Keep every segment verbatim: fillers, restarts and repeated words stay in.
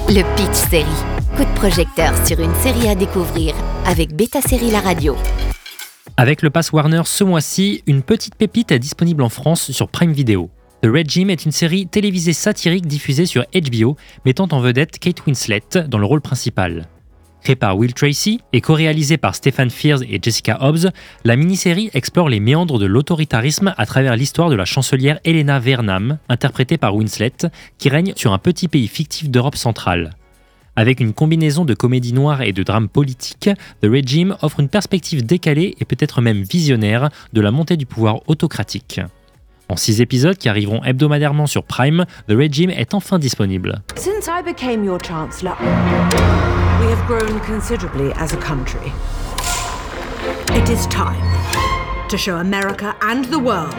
Le Pitch Série. Coup de projecteur sur une série à découvrir avec Beta Série La Radio. Avec le Pass Warner ce mois-ci, une petite pépite est disponible en France sur Prime Video. The Regime est une série télévisée satirique diffusée sur H B O, mettant en vedette Kate Winslet dans le rôle principal. Créée par Will Tracy et co-réalisée par Stephen Frears et Jessica Hobbs, la mini-série explore les méandres de l'autoritarisme à travers l'histoire de la chancelière Helena Vernan, interprétée par Winslet, qui règne sur un petit pays fictif d'Europe centrale. Avec une combinaison de comédie noire et de drame politique, The Regime offre une perspective décalée et peut-être même visionnaire de la montée du pouvoir autocratique. En six épisodes qui arriveront hebdomadairement sur Prime, The Regime est enfin disponible. Since I became your chancellor, we have grown considerably as a country. It is time to show America and the world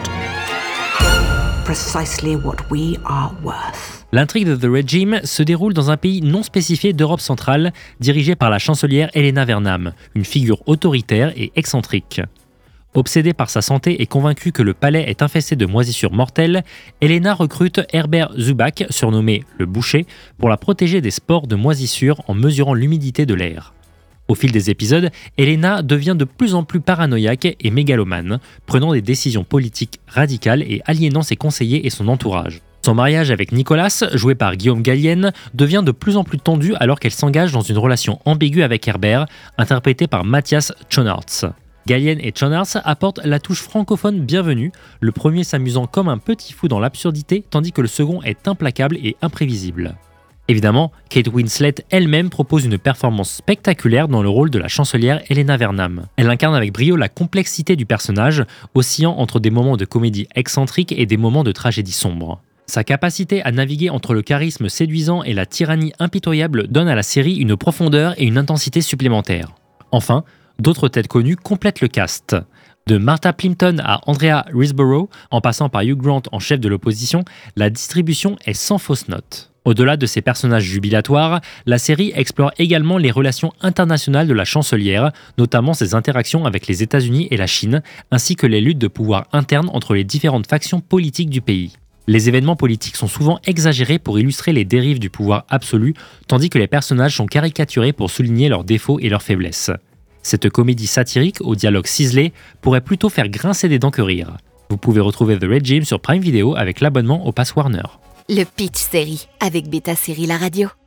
precisely what we are worth. L'intrigue de The Regime se déroule dans un pays non spécifié d'Europe centrale, dirigé par la chancelière Helena Vernan, une figure autoritaire et excentrique. Obsédée par sa santé et convaincue que le palais est infesté de moisissures mortelles, Helena recrute Herbert Zubac, surnommé le boucher, pour la protéger des spores de moisissures en mesurant l'humidité de l'air. Au fil des épisodes, Helena devient de plus en plus paranoïaque et mégalomane, prenant des décisions politiques radicales et aliénant ses conseillers et son entourage. Son mariage avec Nicolas, joué par Guillaume Gallienne, devient de plus en plus tendu alors qu'elle s'engage dans une relation ambiguë avec Herbert, interprété par Matthias Schoenaerts. Gallienne et Schoenaerts apportent la touche francophone bienvenue, le premier s'amusant comme un petit fou dans l'absurdité, tandis que le second est implacable et imprévisible. Évidemment, Kate Winslet elle-même propose une performance spectaculaire dans le rôle de la chancelière Helena Vernan. Elle incarne avec brio la complexité du personnage, oscillant entre des moments de comédie excentrique et des moments de tragédie sombre. Sa capacité à naviguer entre le charisme séduisant et la tyrannie impitoyable donne à la série une profondeur et une intensité supplémentaires. Enfin, d'autres têtes connues complètent le cast. De Martha Plimpton à Andrea Riseborough, en passant par Hugh Grant en chef de l'opposition, la distribution est sans fausse note. Au-delà de ses personnages jubilatoires, la série explore également les relations internationales de la chancelière, notamment ses interactions avec les États-Unis et la Chine, ainsi que les luttes de pouvoir internes entre les différentes factions politiques du pays. Les événements politiques sont souvent exagérés pour illustrer les dérives du pouvoir absolu, tandis que les personnages sont caricaturés pour souligner leurs défauts et leurs faiblesses. Cette comédie satirique au dialogue ciselé pourrait plutôt faire grincer des dents que rire. Vous pouvez retrouver The Regime sur Prime Video avec l'abonnement au Pass Warner. Le Pitch Série avec Beta Série La Radio.